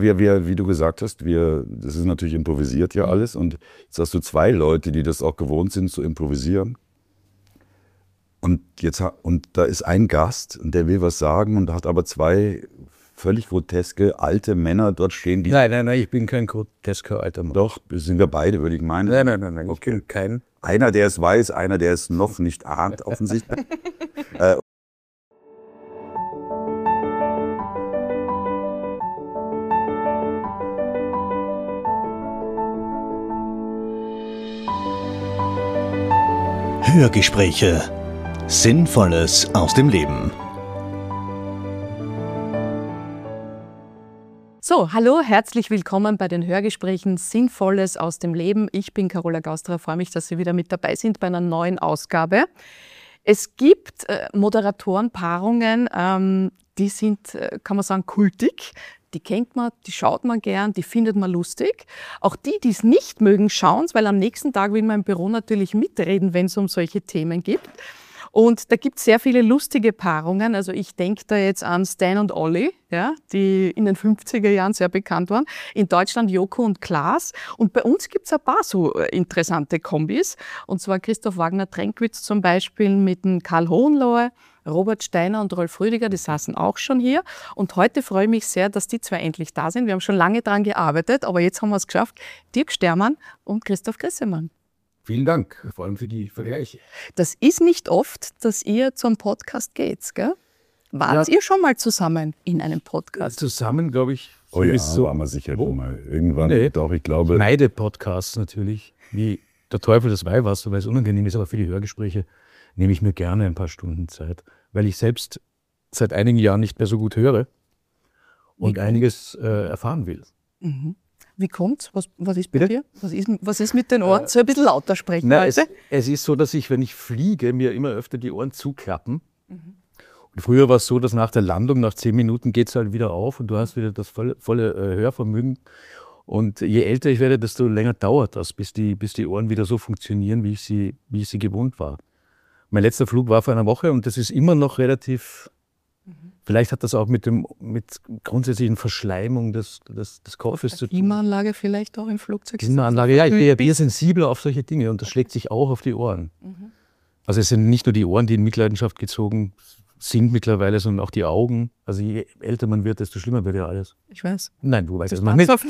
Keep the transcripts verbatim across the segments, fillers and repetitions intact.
Wir, wir, wie du gesagt hast, wir, das ist natürlich improvisiert ja alles. Und jetzt hast du zwei Leute, die das auch gewohnt sind zu improvisieren. Und, jetzt, und da ist ein Gast, und der will was sagen und hat aber zwei völlig groteske alte Männer dort stehen. Die nein, nein, nein, ich bin kein grotesker alter Mann. Doch, sind wir beide, würde ich meinen. Nein, nein, nein, nein, okay. Ich bin kein. Einer, der es weiß, einer, der es noch nicht ahnt, offensichtlich. äh, Hörgespräche. Sinnvolles aus dem Leben. So, hallo, herzlich willkommen bei den Hörgesprächen Sinnvolles aus dem Leben. Ich bin Carola Gaustrer, freue mich, dass Sie wieder mit dabei sind bei einer neuen Ausgabe. Es gibt äh, Moderatorenpaarungen, ähm, die sind, äh, kann man sagen, kultig. Die kennt man, die schaut man gern, die findet man lustig. Auch die, die es nicht mögen, schauen es, weil am nächsten Tag will man im Büro natürlich mitreden, wenn es um solche Themen geht. Und da gibt es sehr viele lustige Paarungen. Also ich denke da jetzt an Stan und Olli, ja, die in den fünfziger Jahren sehr bekannt waren. In Deutschland Joko und Klaas. Und bei uns gibt es ein paar so interessante Kombis. Und zwar Christoph Wagner-Tränkwitz zum Beispiel mit dem Karl Hohenlohe, Robert Steiner und Rolf Rüdiger, die saßen auch schon hier. Und heute freue ich mich sehr, dass die zwei endlich da sind. Wir haben schon lange daran gearbeitet, aber jetzt haben wir es geschafft. Dirk Stermann und Christoph Grissemann. Vielen Dank, vor allem für die Vergleiche. Das ist nicht oft, dass ihr zum Podcast geht, gell? Wart ja. ihr schon mal zusammen in einem Podcast? Zusammen, glaube ich. Oh ja, so waren wir sicher wo? schon mal. Irgendwann, nee. doch, ich glaube. Beide Podcasts natürlich, wie der Teufel das Weihwasser, weil es unangenehm ist, aber für die Hörgespräche nehme ich mir gerne ein paar Stunden Zeit, weil ich selbst seit einigen Jahren nicht mehr so gut höre und wie einiges äh, erfahren will. Mhm. Wie kommt's? Was, was ist bei Bitte? dir? Was ist, was ist mit den Ohren? Äh, so ein bisschen lauter sprechen na, heute? Es, es ist so, dass ich, wenn ich fliege, mir immer öfter die Ohren zuklappen. Mhm. Und früher war es so, dass nach der Landung, nach zehn Minuten geht es halt wieder auf und du hast wieder das volle, volle äh, Hörvermögen. Und je älter ich werde, desto länger dauert das, bis die, bis die Ohren wieder so funktionieren, wie ich sie, wie ich sie gewohnt war. Mein letzter Flug war vor einer Woche und das ist immer noch relativ, mhm. vielleicht hat das auch mit dem mit grundsätzlichen Verschleimung des, des, des Kopfes zu tun. Klimaanlage vielleicht auch im Flugzeug? Klimaanlage, ja, ich bin ja eher sensibler auf solche Dinge und das schlägt sich auch auf die Ohren. Mhm. Also es sind nicht nur die Ohren, die in Mitleidenschaft gezogen sind mittlerweile, sondern auch die Augen. Also je älter man wird, desto schlimmer wird ja alles. Ich weiß. Nein, du weißt das es noch nicht.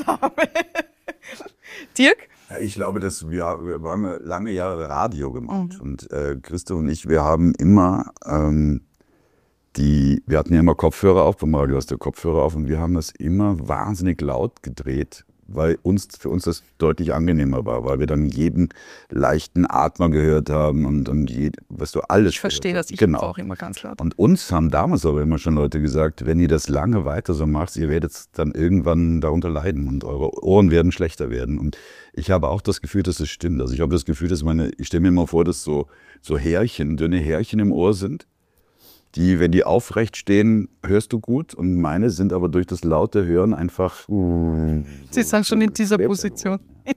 Dirk? Ja, ich glaube, dass wir, wir haben lange Jahre Radio gemacht. Mhm. Und äh, Christo und ich, wir haben immer ähm, die, wir hatten ja immer Kopfhörer auf, beim Radio hast du Kopfhörer auf und wir haben das immer wahnsinnig laut gedreht, weil uns für uns das deutlich angenehmer war, weil wir dann jeden leichten Atmer gehört haben und, und je, weißt du, alles. Ich verstehe das, ich genau. auch immer ganz laut. Und uns haben damals aber immer schon Leute gesagt, wenn ihr das lange weiter so macht, ihr werdet dann irgendwann darunter leiden und eure Ohren werden schlechter werden. Und ich habe auch das Gefühl, dass es stimmt. Also ich habe das Gefühl, dass meine, ich stelle mir immer vor, dass so, so Härchen, dünne Härchen im Ohr sind, die, wenn die aufrecht stehen, hörst du gut und meine sind aber durch das laute Hören einfach... Uh, Sie sind schon in dieser Position.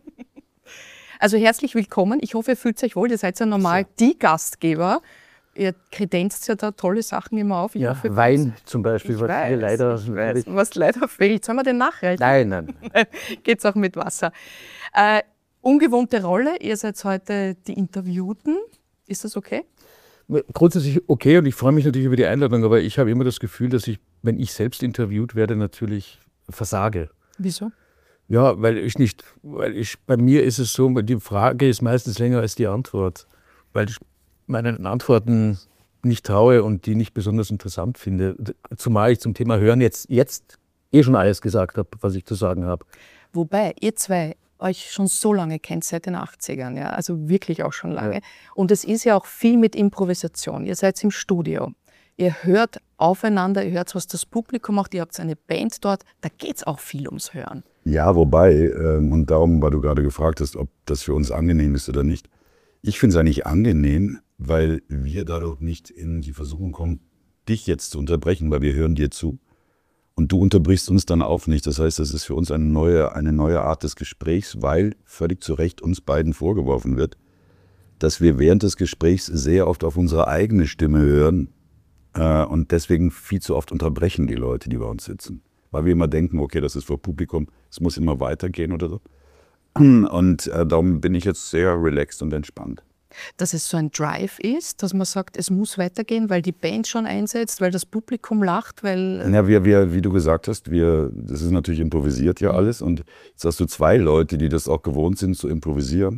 Also herzlich willkommen. Ich hoffe, ihr fühlt euch wohl. Ihr seid ja normal die Gastgeber. Ihr kredenzt ja da tolle Sachen immer auf. Ich ja, hoffe, Wein zum Beispiel, was weiß, mir leider... Ich weiß, was leider fehlt. Sollen wir den nachreichen? Nein, nein. Geht's auch mit Wasser. Äh, ungewohnte Rolle. Ihr seid heute die Interviewten. Ist das okay? Grundsätzlich okay und ich freue mich natürlich über die Einladung, aber ich habe immer das Gefühl, dass ich, wenn ich selbst interviewt werde, natürlich versage. Wieso? Ja, weil ich nicht, weil ich, bei mir ist es so, die Frage ist meistens länger als die Antwort, weil ich meinen Antworten nicht traue und die nicht besonders interessant finde, zumal ich zum Thema Hören jetzt, jetzt eh schon alles gesagt habe, was ich zu sagen habe. Wobei, ihr zwei euch schon so lange kennt, seit den achtzigern, ja, also wirklich auch schon lange. Ja. Und es ist ja auch viel mit Improvisation. Ihr seid im Studio, ihr hört aufeinander, ihr hört, was das Publikum macht, ihr habt eine Band dort, da geht es auch viel ums Hören. Ja, wobei, ähm, und darum, weil du gerade gefragt hast, ob das für uns angenehm ist oder nicht. Ich finde es eigentlich angenehm, weil wir dadurch nicht in die Versuchung kommen, dich jetzt zu unterbrechen, weil wir hören dir zu. Und du unterbrichst uns dann auch nicht. Das heißt, das ist für uns eine neue, eine neue Art des Gesprächs, weil völlig zu Recht uns beiden vorgeworfen wird, dass wir während des Gesprächs sehr oft auf unsere eigene Stimme hören äh, und deswegen viel zu oft unterbrechen die Leute, die bei uns sitzen. weil wir immer denken, okay, das ist vor Publikum, es muss immer weitergehen oder so. Und äh, darum bin ich jetzt sehr relaxed und entspannt. Dass es so ein Drive ist, dass man sagt, es muss weitergehen, weil die Band schon einsetzt, weil das Publikum lacht, weil... Ja, wir, wir, wie du gesagt hast, wir, das ist natürlich improvisiert ja alles. Und jetzt hast du zwei Leute, die das auch gewohnt sind zu improvisieren.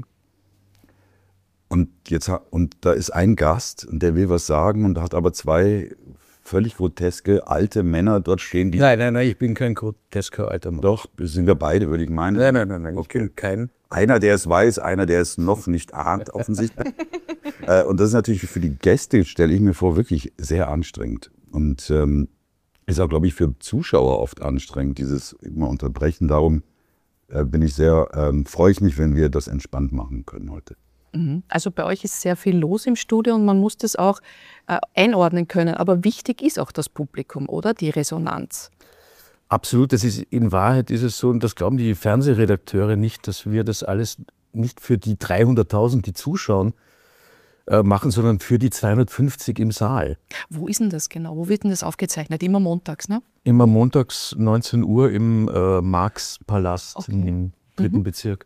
Und, jetzt, und da ist ein Gast, und der will was sagen und hat aber zwei völlig groteske alte Männer dort stehen. Die Nein, nein, nein, ich bin kein grotesker alter Mann. Doch, sind wir beide, würde ich meinen. Nein, nein, nein, nein, ich Okay. bin kein... Einer, der es weiß, einer, der es noch nicht ahnt, offensichtlich. äh, und das ist natürlich für die Gäste, stelle ich mir vor, wirklich sehr anstrengend. Und ähm, ist auch, glaube ich, für Zuschauer oft anstrengend, dieses immer Unterbrechen. Darum äh, bin ich sehr, ähm, freue ich mich, wenn wir das entspannt machen können heute. Also bei euch ist sehr viel los im Studio und man muss das auch äh, einordnen können. Aber wichtig ist auch das Publikum, oder? Die Resonanz. Absolut, das ist, in Wahrheit ist es so, und das glauben die Fernsehredakteure nicht, dass wir das alles nicht für die dreihunderttausend, die zuschauen, äh, machen, sondern für die zweihundertfünfzig im Saal. Wo ist denn das genau? Wo wird denn das aufgezeichnet? Immer montags, ne? Immer montags neunzehn Uhr im äh, Marx-Palast Okay. im dritten Bezirk.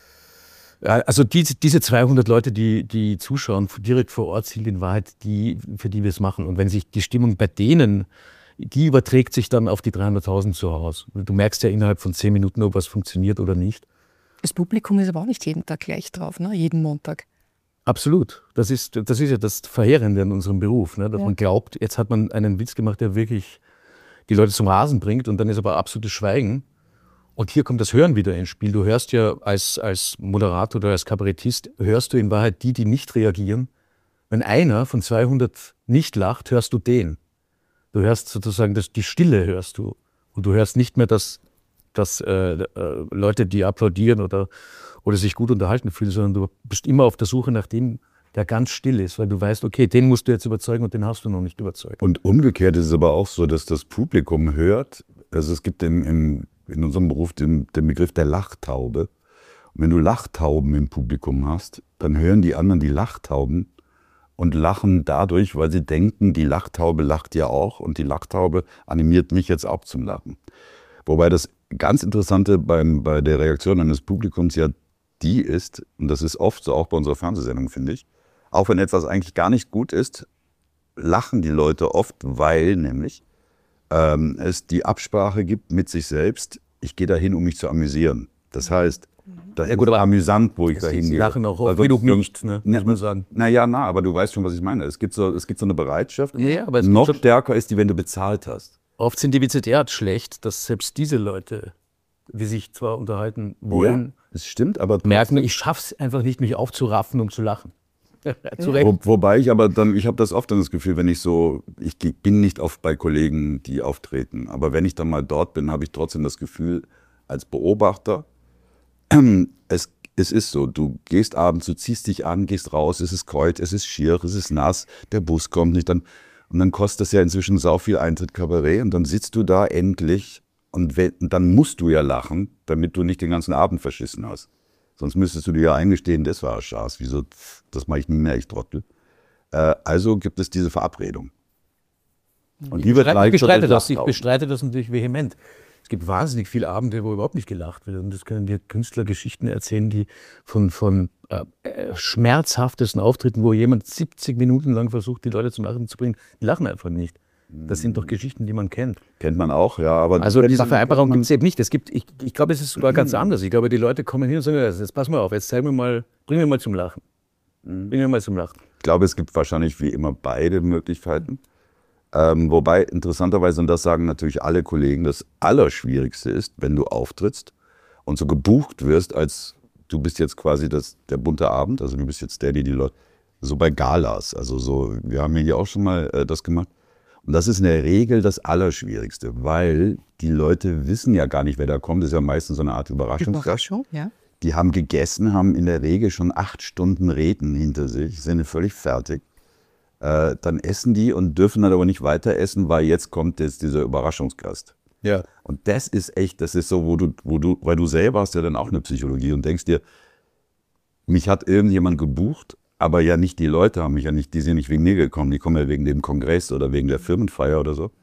Ja, also die, diese zweihundert Leute, die, die zuschauen, direkt vor Ort sind in Wahrheit die, für die wir es machen. Und wenn sich die Stimmung bei denen, die überträgt sich dann auf die dreihunderttausend zu Hause. Du merkst ja innerhalb von zehn Minuten, ob was funktioniert oder nicht. Das Publikum ist aber auch nicht jeden Tag gleich drauf, ne? Jeden Montag. Absolut. Das ist, das ist ja das Verheerende an unserem Beruf, ne? Dass Ja. man glaubt, jetzt hat man einen Witz gemacht, der wirklich die Leute zum Rasen bringt und dann ist aber absolutes Schweigen. Und hier kommt das Hören wieder ins Spiel. Du hörst ja als, als Moderator oder als Kabarettist, hörst du in Wahrheit die, die nicht reagieren. Wenn einer von zweihundert nicht lacht, hörst du den. Du hörst sozusagen, das, die Stille hörst du. Und du hörst nicht mehr, dass, dass äh, äh, Leute, die applaudieren oder, oder sich gut unterhalten fühlen, sondern du bist immer auf der Suche nach dem, der ganz still ist, weil du weißt, okay, den musst du jetzt überzeugen und den hast du noch nicht überzeugt. Und umgekehrt ist es aber auch so, dass das Publikum hört, also es gibt im, im, in unserem Beruf den, den Begriff der Lachtaube. Und wenn du Lachtauben im Publikum hast, dann hören die anderen die Lachtauben und lachen dadurch, weil sie denken, die Lachtaube lacht ja auch und die Lachtaube animiert mich jetzt auch zum Lachen. Wobei das ganz Interessante beim, bei der Reaktion eines Publikums ja die ist, und das ist oft so auch bei unserer Fernsehsendung, finde ich, auch wenn etwas eigentlich gar nicht gut ist, lachen die Leute oft, weil nämlich ähm, es die Absprache gibt mit sich selbst, ich gehe dahin, um mich zu amüsieren. Das heißt, das ist gut, aber amüsant, wo ich dahin Sie gehe. lachen auch oft Also, genug nicht, ne, Na, muss man sagen. Naja, na, aber du weißt schon, was ich meine. Es gibt so, es gibt so eine Bereitschaft. Ja, ja, aber es gibt Noch schon- stärker ist die, wenn du bezahlt hast. Oft sind die Witze derart schlecht, dass selbst diese Leute, die sich zwar unterhalten wollen, das stimmt, aber merken, ich schaff's einfach nicht, mich aufzuraffen, um zu lachen. Zu Recht. Wo, wobei ich aber dann, ich habe das oft dann das Gefühl, wenn ich so, ich ge- bin nicht oft bei Kollegen, die auftreten, aber wenn ich dann mal dort bin, habe ich trotzdem das Gefühl, als Beobachter, es, es ist so, du gehst abends, du ziehst dich an, gehst raus, es ist kalt, es ist schier, es ist nass, der Bus kommt nicht, dann, und dann kostet das ja inzwischen sau viel Eintritt Kabarett und dann sitzt du da endlich und, we- und dann musst du ja lachen, damit du nicht den ganzen Abend verschissen hast. Sonst müsstest du dir ja eingestehen, das war Schaß, wieso, das mache ich nie mehr, ich Trottel. Äh, also gibt es diese Verabredung. Und die wird Ich leicht bestreite das, ich Lachtauben. bestreite das natürlich vehement. Es gibt wahnsinnig viele Abende, wo überhaupt nicht gelacht wird. Und das können dir Künstler Geschichten erzählen, die von, von äh, äh, schmerzhaftesten Auftritten, wo jemand siebzig Minuten lang versucht, die Leute zum Lachen zu bringen, die lachen einfach nicht. Das sind doch Geschichten, die man kennt. Kennt man auch, ja. Aber Also wenn diese man- Vereinbarung gibt es eben nicht. Es gibt, ich, ich glaube, es ist sogar ganz anders. Ich glaube, die Leute kommen hin und sagen, jetzt pass mal auf, jetzt zeig mir mal, bring mir mal zum Lachen. Bring mir mal zum Lachen. Ich glaube, es gibt wahrscheinlich wie immer beide Möglichkeiten. Ähm, wobei interessanterweise, und das sagen natürlich alle Kollegen, das Allerschwierigste ist, wenn du auftrittst und so gebucht wirst, als du bist jetzt quasi das, der bunte Abend, also du bist jetzt der, die die Leute, so bei Galas, also so, wir haben ja hier auch schon mal äh, das gemacht. Und das ist in der Regel das Allerschwierigste, weil die Leute wissen ja gar nicht, wer da kommt. Das ist ja meistens so eine Art Überraschungsgast. Überraschung, ja. Die haben gegessen, haben in der Regel schon acht Stunden Reden hinter sich, sind völlig fertig. Äh, dann essen die und dürfen dann aber nicht weiter essen, weil jetzt kommt jetzt dieser Überraschungsgast. Ja. Und das ist echt, das ist so, wo du, wo du, weil du selber hast ja dann auch eine Psychologie und denkst dir, mich hat irgendjemand gebucht, aber ja nicht die Leute haben mich ja nicht, die sind nicht wegen mir gekommen, die kommen ja wegen dem Kongress oder wegen der Firmenfeier oder so.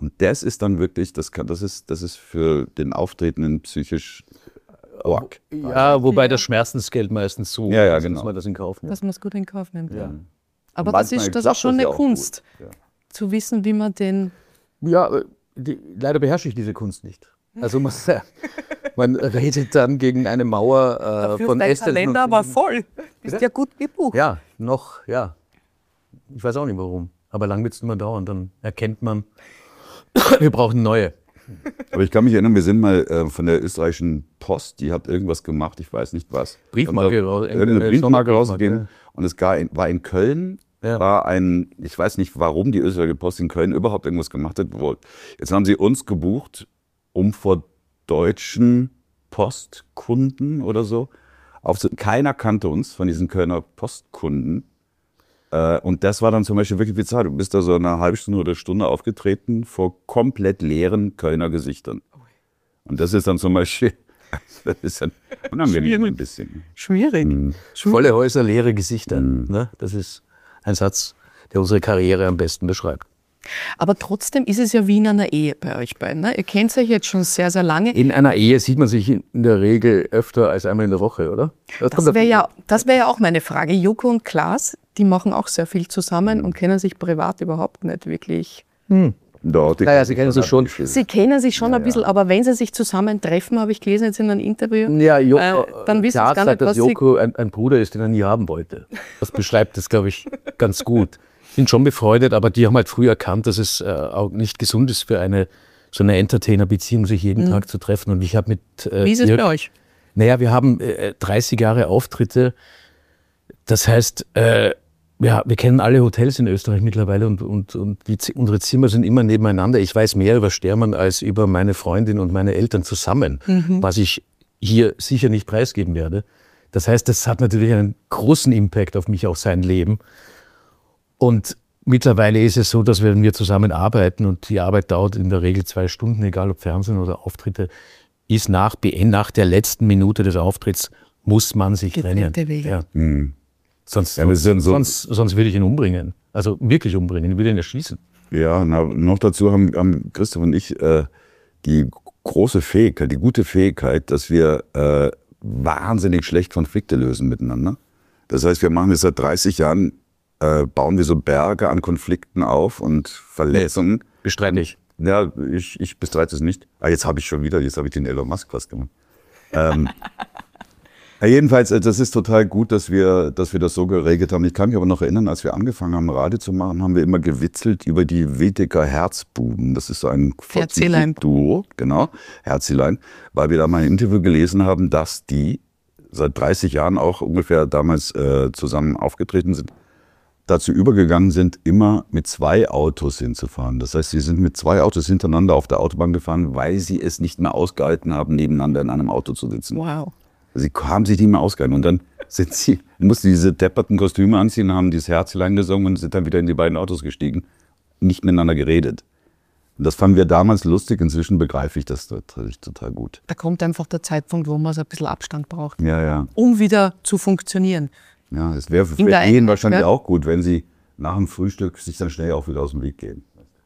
Und das ist dann wirklich, das, kann, das, ist, das ist für den Auftretenden psychisch arg. Ja, wobei das Schmerzensgeld meistens so, Ja, ja, ist, genau. dass man das in Kauf nimmt. Dass man es gut in Kauf nimmt. Ja. Aber Und das manchmal ist, das klappt ist schon das eine ja auch Kunst, gut. Ja. zu wissen, wie man den... Ja, äh, die, leider beherrsche ich diese Kunst nicht. Also man, man redet dann gegen eine Mauer äh, von dein Ästen. Kalender war voll. Bist ja gut gebucht. Ja, noch, ja. Ich weiß auch nicht warum. Aber lang wird es nicht mehr dauern. Dann erkennt man, wir brauchen neue. Aber ich kann mich erinnern, wir sind mal äh, von der österreichischen Post, die hat irgendwas gemacht, ich weiß nicht was. Briefmarke raus- Eine Briefmarke Sonderbriefmarke, rausgegeben. ja. Und es gar in, war in Köln, Ja. war ein, ich weiß nicht, warum die österreichische Post in Köln überhaupt irgendwas gemacht hat. Wo- Jetzt haben sie uns gebucht, um vor deutschen Postkunden oder so aufzutreten. Keiner kannte uns von diesen Kölner Postkunden. Äh, Und das war dann zum Beispiel wirklich bizarr. Du bist da so eine halbe Stunde oder Stunde aufgetreten vor komplett leeren Kölner Gesichtern. Und das ist dann zum Beispiel, das ist dann unangenehm ein bisschen. Schwierig. Mhm. Volle Häuser, leere Gesichter. Ne? Das ist ein Satz, der unsere Karriere am besten beschreibt. Aber trotzdem ist es ja wie in einer Ehe bei euch beiden. Ne? Ihr kennt euch jetzt schon sehr, sehr lange. In einer Ehe sieht man sich in der Regel öfter als einmal in der Woche, oder? Das wäre ja, das wär ja auch meine Frage. Joko und Klaas, die machen auch sehr viel zusammen und kennen sich privat überhaupt nicht wirklich. Doch, die Naja, sie kennen sich schon. Sie kennen sich schon ein bisschen, aber wenn sie sich zusammentreffen, habe ich gelesen jetzt in einem Interview, Ja, jo äh, dann wissen sie Klaas gar sagt, nicht, dass was sie... Joko ein, ein Bruder ist, den er nie haben wollte. Das beschreibt das, glaube ich, ganz gut. Sind schon befreundet, aber die haben halt früh erkannt, dass es äh, auch nicht gesund ist für eine so eine Entertainer-Beziehung, sich jeden Tag zu treffen. Und ich habe mit äh, Wie ist es ihr- bei euch? Naja, wir haben äh, dreißig Jahre Auftritte. Das heißt, äh, ja, wir kennen alle Hotels in Österreich mittlerweile und, und, und die, Z- unsere Zimmer sind immer nebeneinander. Ich weiß mehr über Stermann als über meine Freundin und meine Eltern zusammen, was ich hier sicher nicht preisgeben werde. Das heißt, das hat natürlich einen großen Impact auf mich, auf sein Leben. Und mittlerweile ist es so, dass wir, wenn wir zusammen arbeiten und die Arbeit dauert in der Regel zwei Stunden, egal ob Fernsehen oder Auftritte, ist nach, Be- nach der letzten Minute des Auftritts, muss man sich trennen. Getrennte Wege. Ja. Mhm. Sonst, Ja, wir sind so- sonst, sonst würde ich ihn umbringen. Also wirklich umbringen, ich würde ihn erschießen. Ja, na, noch dazu haben, haben Christoph und ich äh, die große Fähigkeit, die gute Fähigkeit, dass wir äh, wahnsinnig schlecht Konflikte lösen miteinander. Das heißt, wir machen das seit dreißig Jahren, äh, bauen wir so Berge an Konflikten auf und Verletzungen. Bestreite ich. Ja, ich, ich bestreite es nicht. Ah, jetzt habe ich schon wieder, jetzt habe ich den Elon Musk was gemacht. Ähm, ja, jedenfalls, äh, das ist total gut, dass wir, dass wir das so geregelt haben. Ich kann mich aber noch erinnern, als wir angefangen haben, Radio zu machen, haben wir immer gewitzelt über die Wedeker Herzbuben. Das ist so ein Herzelein. Duo, genau, Herzelein, weil wir da mal ein Interview gelesen haben, dass die seit dreißig Jahren auch ungefähr damals äh, zusammen aufgetreten sind, dazu übergegangen sind, immer mit zwei Autos hinzufahren. Das heißt, sie sind mit zwei Autos hintereinander auf der Autobahn gefahren, weil sie es nicht mehr ausgehalten haben, nebeneinander in einem Auto zu sitzen. Wow. Sie haben sich nicht mehr ausgehalten. Und dann sind sie, mussten diese depperten Kostüme anziehen, haben dieses Herzlein gesungen und sind dann wieder in die beiden Autos gestiegen. Nicht miteinander geredet. Und das fanden wir damals lustig. Inzwischen begreife ich das natürlich total gut. Da kommt einfach der Zeitpunkt, wo man so ein bisschen Abstand braucht, Ja, ja. um wieder zu funktionieren. Ja, es wäre für In der Ehen Ecke, wahrscheinlich ja. auch gut, wenn sie nach dem Frühstück sich dann schnell auch wieder aus dem Weg gehen.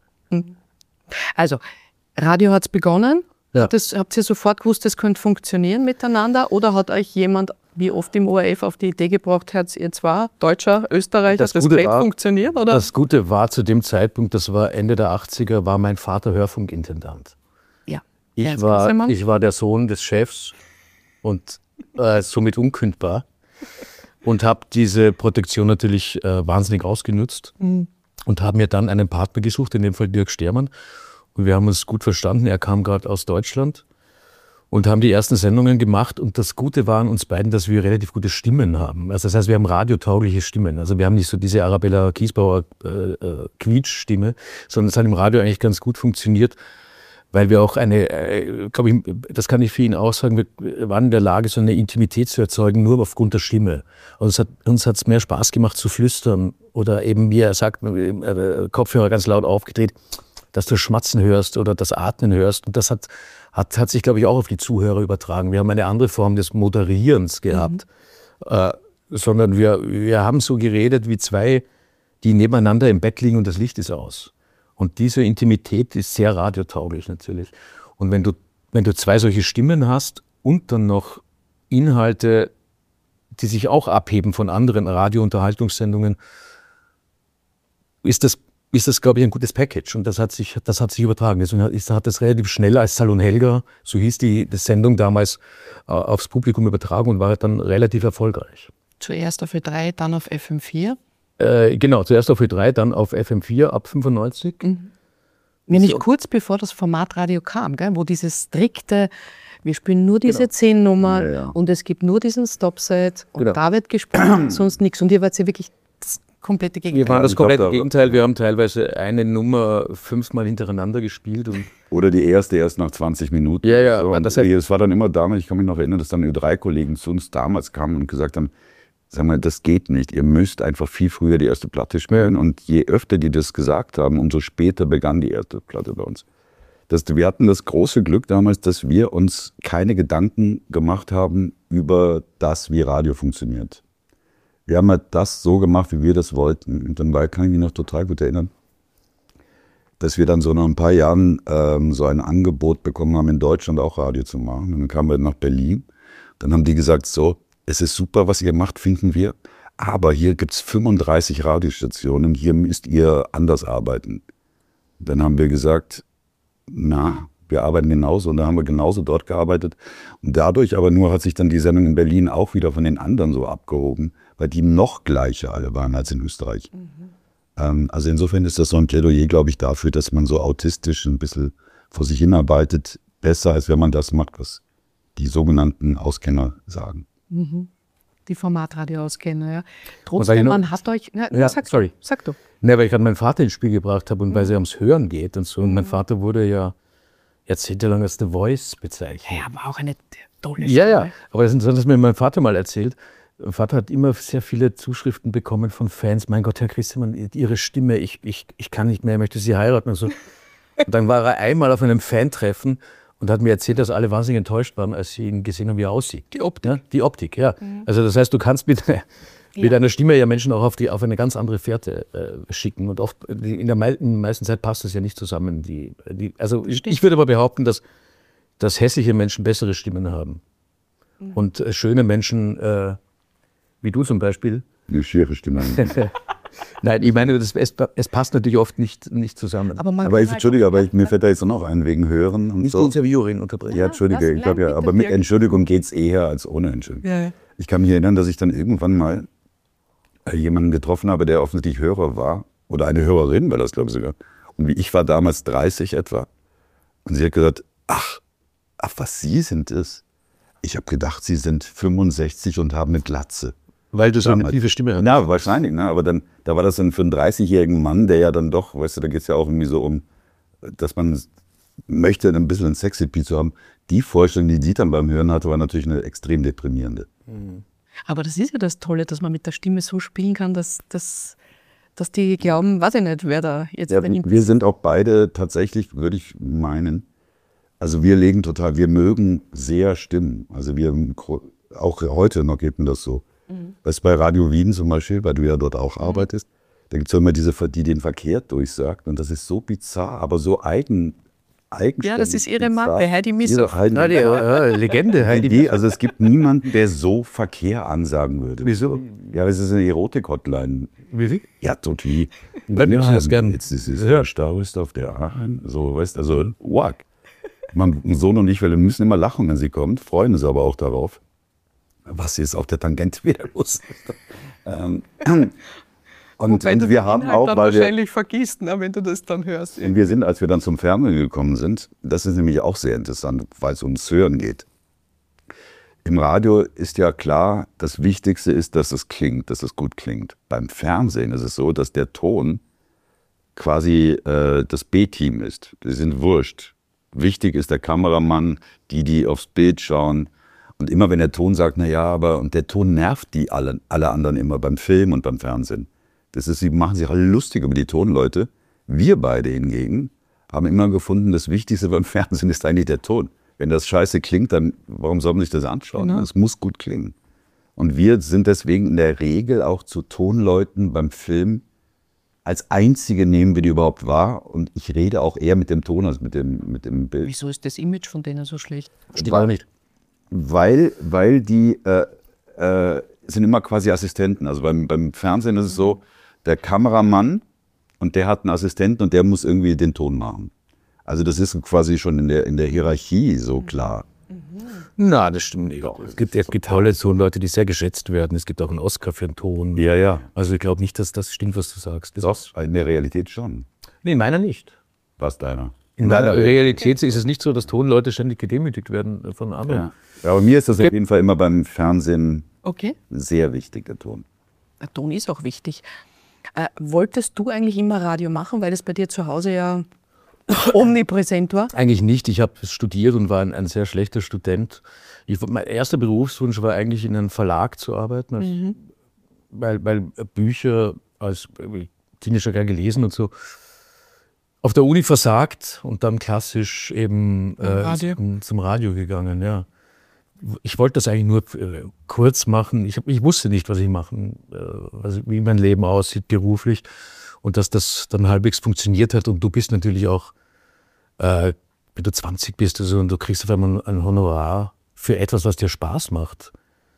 Also, Radio hat es begonnen. Ja. Das, habt ihr sofort gewusst, das könnte funktionieren miteinander? Oder hat euch jemand, wie oft im O R F, auf die Idee gebracht, Herz, ihr zwar Deutscher, Österreicher, das, Das das Gute wird war- funktionieren? Oder? Das Gute war zu dem Zeitpunkt, das war Ende der achtziger, war mein Vater Hörfunkintendant. ja. Ich, Ernst war, Kasselmann? ich war der Sohn des Chefs und äh, somit unkündbar und habe diese Protektion natürlich äh, wahnsinnig ausgenutzt und habe mir dann einen Partner gesucht, in dem Fall Dirk Stermann. Und wir haben uns gut verstanden. Er kam gerade aus Deutschland und haben die ersten Sendungen gemacht. Und das Gute war an uns beiden, dass wir relativ gute Stimmen haben. Also das heißt, wir haben radiotaugliche Stimmen. Also wir haben nicht so diese Arabella Kiesbauer äh, äh, Quietsch-Stimme, sondern es hat im Radio eigentlich ganz gut funktioniert, weil wir auch eine, äh, glaube ich, das kann ich für ihn auch sagen, wir waren in der Lage, so eine Intimität zu erzeugen, nur aufgrund der Stimme. Und es hat, uns hat es mehr Spaß gemacht zu flüstern oder eben, wie er sagt, äh, Kopfhörer ganz laut aufgedreht, dass du Schmatzen hörst oder das Atmen hörst. Und das hat, hat, hat sich, glaube ich, auch auf die Zuhörer übertragen. Wir haben eine andere Form des Moderierens gehabt, äh, sondern wir, wir haben so geredet wie zwei, die nebeneinander im Bett liegen und das Licht ist aus. Und diese Intimität ist sehr radiotauglich natürlich. Und wenn du, wenn du zwei solche Stimmen hast und dann noch Inhalte, die sich auch abheben von anderen Radio-Unterhaltungssendungen, ist das, ist das, glaube ich, ein gutes Package. Und das hat sich, das hat sich übertragen. Deswegen ist, hat das relativ schnell als Salon Helga, so hieß die, die Sendung damals, äh, aufs Publikum übertragen und war dann relativ erfolgreich. Zuerst auf Ö drei, dann auf F M vier. Äh, genau, zuerst auf Ö drei, dann auf F M vier ab fünfundneunzig. Mhm. Ja, nicht kurz bevor das Formatradio kam, gell, wo dieses strikte, wir spielen nur diese Genau. zehn Nummer Ja, ja. und es gibt nur diesen Stopset und Genau. da wird gesprochen, sonst nichts. Und ihr wart ja wirklich das komplette Wir Gegenteil. waren das ich glaub, komplette da- Gegenteil. Wir haben teilweise eine Nummer fünfmal hintereinander gespielt. Und Oder die erste erst nach zwanzig Minuten. Ja, ja, So, aber und das hat- es war dann immer damals, ich kann mich noch erinnern, dass dann Ö drei Kollegen zu uns damals kamen und gesagt haben, sag mal, das geht nicht. Ihr müsst einfach viel früher die erste Platte spielen. Und je öfter die das gesagt haben, umso später begann die erste Platte bei uns. Das, wir hatten das große Glück damals, dass wir uns keine Gedanken gemacht haben über das, wie Radio funktioniert. Wir haben halt das so gemacht, wie wir das wollten. Und dann war, kann ich mich noch total gut erinnern, dass wir dann so nach ein paar Jahren ähm, so ein Angebot bekommen haben, in Deutschland auch Radio zu machen. Und dann kamen wir nach Berlin. Dann haben die gesagt, so, es ist super, was ihr macht, finden wir. Aber hier gibt's fünfunddreißig Radiostationen, hier müsst ihr anders arbeiten. Dann haben wir gesagt, na, wir arbeiten genauso. Und da haben wir genauso dort gearbeitet. Und dadurch aber nur hat sich dann die Sendung in Berlin auch wieder von den anderen so abgehoben, weil die noch gleicher alle waren als in Österreich. Mhm. Ähm, also insofern ist das so ein Plädoyer, glaube ich, dafür, dass man so autistisch ein bisschen vor sich hinarbeitet, besser, als wenn man das macht, was die sogenannten Auskenner sagen. Mhm. Die Formatradio-Auskenner, ja. Und weil Trotzdem, ich noch- man hat euch... Na, Ja, sag, sorry. Sag du. Ne, weil ich gerade meinen Vater ins Spiel gebracht habe und weil es ja ums Hören geht und so. Und mein Vater wurde ja jahrzehntelang als The Voice bezeichnet. Ja, aber auch eine tolle Ja, ja. Stimme. Aber das ist interessant, dass mir mein Vater mal erzählt. Mein Vater hat immer sehr viele Zuschriften bekommen von Fans. Mein Gott, Herr Christemann, Ihre Stimme, ich, ich, ich kann nicht mehr, ich möchte Sie heiraten und so. Und dann war er einmal auf einem Fan-Treffen und hat mir erzählt, dass alle wahnsinnig enttäuscht waren, als sie ihn gesehen haben, wie er aussieht. Die Optik. Ja, die Optik, ja. Mhm. Also das heißt, du kannst mit, mit Ja. einer Stimme ja Menschen auch auf, die, auf eine ganz andere Fährte äh, schicken. Und oft, die, in der mei- in der meisten Zeit passt das ja nicht zusammen. Die, die, also ich, ich würde aber behaupten, dass, dass hässliche Menschen bessere Stimmen haben. Mhm. Und äh, schöne Menschen, äh, wie du zum Beispiel. Eine schiere Stimme. Nein, ich meine, das, es, es passt natürlich oft nicht, nicht zusammen. Aber, man Aber kann ich, halt Entschuldige, auch- aber ich, mir fällt da jetzt noch ein wegen Hören und nicht so. die Interviewerin unterbrechen. Ja, Entschuldige, das ich glaube ja, lernt aber bitte mit Dirk. Entschuldigung geht's eher als ohne Entschuldigung. Ja, ja. Ich kann mich erinnern, dass ich dann irgendwann mal äh, jemanden getroffen habe, der offensichtlich Hörer war. Oder eine Hörerin war das, glaube ich sogar. Und wie ich war damals dreißig etwa. Und sie hat gesagt, ach, ach was, Sie sind es. Ich habe gedacht, Sie sind fünfundsechzig und haben eine Glatze. Weil du so eine Damals. tiefe Stimme hast. Na, wahrscheinlich, ne? Aber dann, da war das dann für einen dreißigjährigen Mann, der ja dann doch, weißt du, da geht es ja auch irgendwie so um, dass man möchte, ein bisschen ein Sexappeal zu haben. Die Vorstellung, die die dann beim Hören hatte, war natürlich eine extrem deprimierende. Aber das ist ja das Tolle, dass man mit der Stimme so spielen kann, dass, dass, dass die glauben, weiß ich nicht, wer da jetzt Ja, den wir sind auch beide tatsächlich, würde ich meinen, also wir legen total, wir mögen sehr Stimmen. Also wir, auch heute noch geht mir das so. Mhm. Weißt du, bei Radio Wien zum Beispiel, weil du ja dort auch mhm. arbeitest, da gibt es ja immer diese, die den Verkehr durchsagt. Und das ist so bizarr, aber so eigen, eigenständig. Ja, das ist ihre bizarr. Mappe, Heidi Missow. Ihre Heidi Na, die äh, Legende. Heidi Die, also es gibt niemanden, der so Verkehr ansagen würde. Wieso? Ja, es ist eine Erotik-Hotline. Wie? Ja, tot wie. Dann würdest du das gern Jetzt ist es hören. der Stau ist auf der A eins. So, weißt also, wack. Mein Sohn und ich, wir müssen immer lachen, wenn sie kommt, freuen uns aber auch darauf, was jetzt auf der Tangente wieder los ist. ähm, und, Wobei und du wir den haben Inhalt auch, dann weil wir, wahrscheinlich vergisst, ne, wenn du das dann hörst. und wir sind, als wir dann zum Fernsehen gekommen sind, das ist nämlich auch sehr interessant, weil es ums Hören geht. Im Radio ist ja klar, das Wichtigste ist, dass es klingt, dass es gut klingt. Beim Fernsehen ist es so, dass der Ton quasi äh, das B-Team ist. Die sind wurscht. Wichtig ist der Kameramann, die, die aufs Bild schauen. Und immer wenn der Ton sagt, na ja, aber, und der Ton nervt die alle, alle anderen immer beim Film und beim Fernsehen. Das ist, sie machen sich alle lustig über die Tonleute. Wir beide hingegen haben immer gefunden, das Wichtigste beim Fernsehen ist eigentlich der Ton. Wenn das scheiße klingt, dann warum soll man sich das anschauen? Genau. Es muss gut klingen. Und wir sind deswegen in der Regel auch zu Tonleuten beim Film als einzige nehmen wir die überhaupt wahr. Und ich rede auch eher mit dem Ton als mit dem, mit dem Bild. Wieso ist das Image von denen so schlecht? Stimmt auch nicht. Weil, weil die äh, äh, sind immer quasi Assistenten. Also beim, beim Fernsehen ist es so, der Kameramann und der hat einen Assistenten und der muss irgendwie den Ton machen. Also das ist quasi schon in der, in der Hierarchie so klar. Na, das stimmt nicht. Es gibt, es gibt tolle Tonleute, die sehr geschätzt werden. Es gibt auch einen Oscar für den Ton. Ja, ja. Also ich glaube nicht, dass das stimmt, was du sagst. Das Doch, in der Realität schon. Nee, in meiner nicht. Was deiner? In meiner Realität ist es nicht so, dass Tonleute ständig gedemütigt werden von anderen. Ja. Ja, aber mir ist das auf jeden Fall immer beim Fernsehen Okay. sehr wichtig, der Ton. Der Ton ist auch wichtig. Äh, wolltest du eigentlich immer Radio machen, weil das bei dir zu Hause ja omnipräsent war? Eigentlich nicht. Ich habe studiert und war ein, ein sehr schlechter Student. Ich, mein erster Berufswunsch war eigentlich, in einem Verlag zu arbeiten, als, Mhm. weil, weil Bücher als Teenager gern gelesen und so. Auf der Uni versagt und dann klassisch eben äh, Radio. Zum, zum Radio gegangen, ja. Ich wollte das eigentlich nur äh, kurz machen. Ich, hab, ich wusste nicht, was ich machen, äh, was, wie mein Leben aussieht beruflich. Und dass das dann halbwegs funktioniert hat. Und du bist natürlich auch, äh, wenn du zwanzig bist also, und du kriegst auf einmal ein Honorar für etwas, was dir Spaß macht.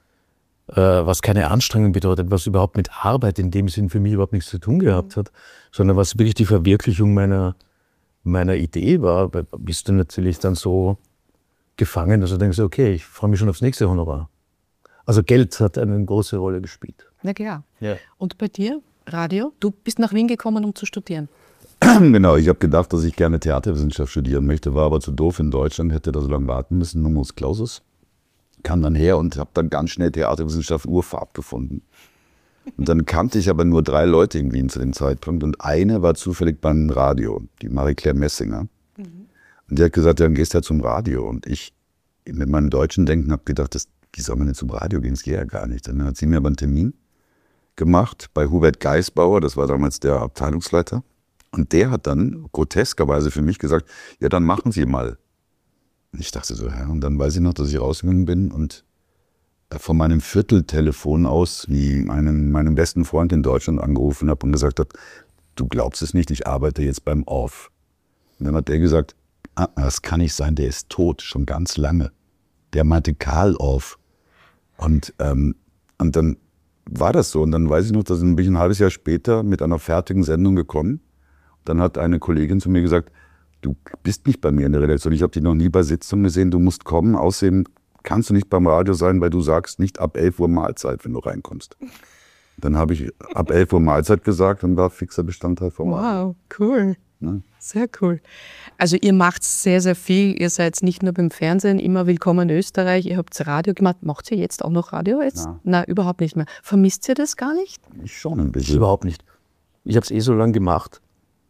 Äh, was keine Anstrengung bedeutet, was überhaupt mit Arbeit in dem Sinn für mich überhaupt nichts zu tun gehabt hat, sondern was wirklich die Verwirklichung meiner, meiner Idee war, weil bist du natürlich dann so gefangen, dass du denkst, okay, ich freue mich schon aufs nächste Honorar. Also Geld hat eine große Rolle gespielt. Na klar. Ja. Und bei dir, Radio? Du bist nach Wien gekommen, um zu studieren. Genau, ich habe gedacht, dass ich gerne Theaterwissenschaft studieren möchte, war aber zu doof in Deutschland, hätte da so lange warten müssen, Numerus Clausus. Kam dann her und habe dann ganz schnell Theaterwissenschaft Urfarb gefunden. Und dann kannte ich aber nur drei Leute in Wien zu dem Zeitpunkt und eine war zufällig beim Radio, die Marie-Claire Messinger. Mhm. Und die hat gesagt, ja, dann gehst du ja zum Radio. Und ich mit meinem deutschen Denken habe gedacht, das, wie soll man denn zum Radio gehen, das geht ja gar nicht. Dann hat sie mir aber einen Termin gemacht bei Hubert Geisbauer, das war damals der Abteilungsleiter. Und der hat dann groteskerweise für mich gesagt, ja, dann machen Sie mal. Und ich dachte so, ja, und dann weiß ich noch, dass ich rausgegangen bin und von meinem Vierteltelefon aus meinen, meinen besten Freund in Deutschland angerufen habe und gesagt habe, du glaubst es nicht, ich arbeite jetzt beim Orff. Und dann hat der gesagt, ah, das kann nicht sein, der ist tot, schon ganz lange. Der meinte Karl Orff. Und, ähm, und dann war das so. Und dann weiß ich noch, dass bin ich ein halbes Jahr später mit einer fertigen Sendung gekommen. Dann hat eine Kollegin zu mir gesagt, du bist nicht bei mir in der Redaktion. Ich habe dich noch nie bei Sitzungen gesehen. Du musst kommen. Außerdem kannst du nicht beim Radio sein, weil du sagst nicht ab elf Uhr Mahlzeit, wenn du reinkommst. Dann habe ich ab elf Uhr Mahlzeit gesagt und war fixer Bestandteil vom Radio. Wow, cool. Ne? Sehr cool. Also ihr macht sehr, sehr viel. Ihr seid nicht nur beim Fernsehen, immer willkommen in Österreich. Ihr habt Radio gemacht. Macht ihr jetzt auch noch Radio? Jetzt? Ja. Nein, überhaupt nicht mehr. Vermisst ihr das gar nicht? Ich schon ein Ich bisschen. überhaupt nicht. Ich habe es eh so lange gemacht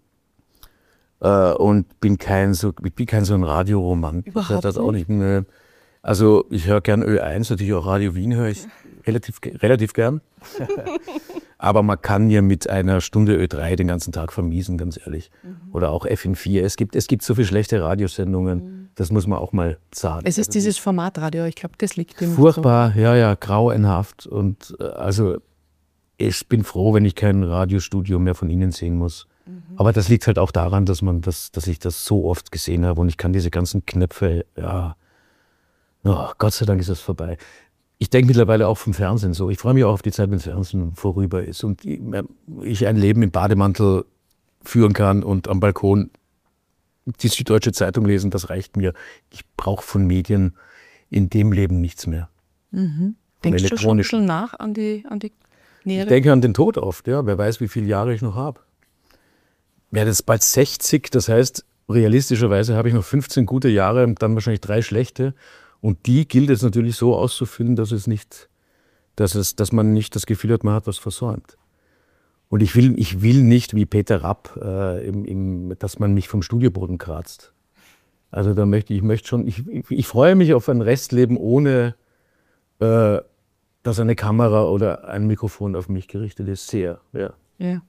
äh, und bin kein so, ich bin kein so ein Radioromantiker. Überhaupt das auch nicht. Ne. Also ich höre gern Ö eins, natürlich auch Radio Wien höre ich relativ, relativ gern. Aber man kann ja mit einer Stunde Ö drei den ganzen Tag vermiesen, ganz ehrlich. Mhm. Oder auch F M vier. Es gibt, es gibt so viele schlechte Radiosendungen, mhm. das muss man auch mal sagen. Es ist dieses Formatradio, ich glaube, das liegt im Furchtbar, so. ja, ja, grauenhaft. Und äh, also ich bin froh, wenn ich kein Radiostudio mehr von Ihnen sehen muss. Mhm. Aber das liegt halt auch daran, dass man das, dass ich das so oft gesehen habe und ich kann diese ganzen Knöpfe, ja, oh, Gott sei Dank ist das vorbei. Ich denke mittlerweile auch vom Fernsehen so. Ich freue mich auch auf die Zeit, wenn das Fernsehen vorüber ist und ich ein Leben im Bademantel führen kann und am Balkon die Süddeutsche Zeitung lesen, das reicht mir. Ich brauche von Medien in dem Leben nichts mehr. Mhm. Denkst du schon ein bisschen nach an die, an die Nähere? Ich denke an den Tod oft, ja. Wer weiß, wie viele Jahre ich noch habe. Ich werde jetzt bald sechzig, das heißt, realistischerweise habe ich noch fünfzehn gute Jahre und dann wahrscheinlich drei schlechte. Und die gilt es natürlich so auszufüllen, dass es nicht, dass es, dass man nicht das Gefühl hat, man hat was versäumt. Und ich will, ich will nicht wie Peter Rapp, äh, im, im, dass man mich vom Studioboden kratzt. Also da möchte ich möchte schon, ich, ich, ich freue mich auf ein Restleben ohne, äh, dass eine Kamera oder ein Mikrofon auf mich gerichtet ist. Sehr, ja. Ja.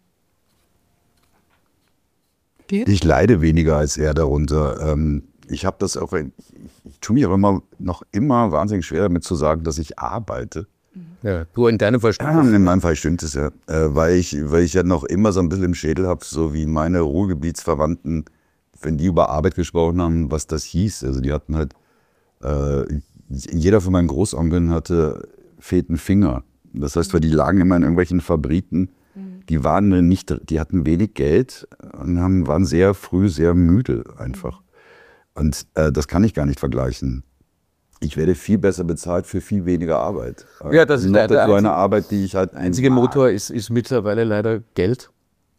Ich leide weniger als er darunter. Ähm, Ich habe das auch, ich, ich tue mir aber immer, noch immer wahnsinnig schwer damit zu sagen, dass ich arbeite. Mhm. Ja, du in deinem Fall stimmt. In meinem Fall stimmt es ja. Äh, weil, ich, weil ich ja noch immer so ein bisschen im Schädel habe, so wie meine Ruhrgebietsverwandten, wenn die über Arbeit gesprochen haben, was das hieß. Also die hatten halt, äh, jeder von meinen Großonkeln hatte fehlten Finger. Das heißt, weil die lagen immer in irgendwelchen Fabriken, die waren nicht, die hatten wenig Geld und haben, waren sehr früh sehr müde einfach. Und äh, das kann ich gar nicht vergleichen. Ich werde viel besser bezahlt für viel weniger Arbeit. Ja, das ist leider so eine Arbeit, die ich halt. Der einzige Motor ist, ist mittlerweile leider Geld.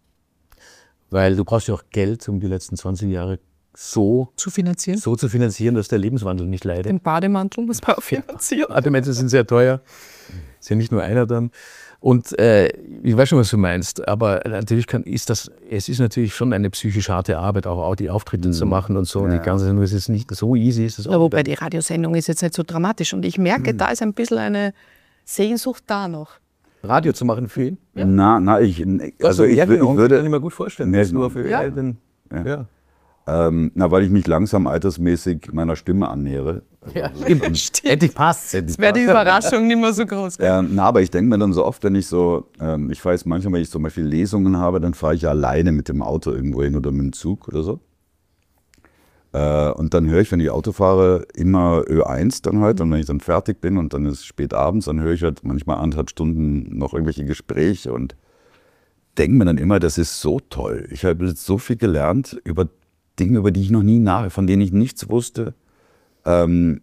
Weil du brauchst ja auch Geld, um die letzten zwanzig Jahre so zu finanzieren, so zu finanzieren, dass der Lebenswandel nicht leidet. Den Bademantel muss man auch finanzieren. Ja, Bademantel sind sehr teuer. Ist ja nicht nur einer dann. Und äh, ich weiß schon, was du meinst, aber natürlich kann, ist das, es ist natürlich schon eine psychisch harte Arbeit, auch, auch die Auftritte mhm. zu machen und so. Und ja. die ganze Sendung ist jetzt nicht so easy. Ist es ja, wobei die Radiosendung ist jetzt nicht so dramatisch. Und ich merke, mhm. da ist ein bisschen eine Sehnsucht da noch. Radio zu machen für ihn? Ja. Na, na, ich, also ich, ich, ich würde... kann ich mir gut vorstellen. Ja, nur für ja. Den, ja. ja. Ähm, na, weil ich mich langsam altersmäßig meiner Stimme annähere. Ja, stimmt. Endlich passt es. Das wäre die Überraschung nicht mehr so groß. Ja, na, aber ich denke mir dann so oft, wenn ich so, ähm, ich weiß manchmal, wenn ich zum Beispiel Lesungen habe, dann fahre ich ja alleine mit dem Auto irgendwo hin oder mit dem Zug oder so. Äh, und dann höre ich, wenn ich Auto fahre, immer Ö eins dann halt. Und wenn ich dann fertig bin und dann ist es spät abends, dann höre ich halt manchmal anderthalb Stunden noch irgendwelche Gespräche und denke mir dann immer, das ist so toll. Ich habe jetzt so viel gelernt über Dinge, über die ich noch nie nach, von denen ich nichts wusste. Ähm,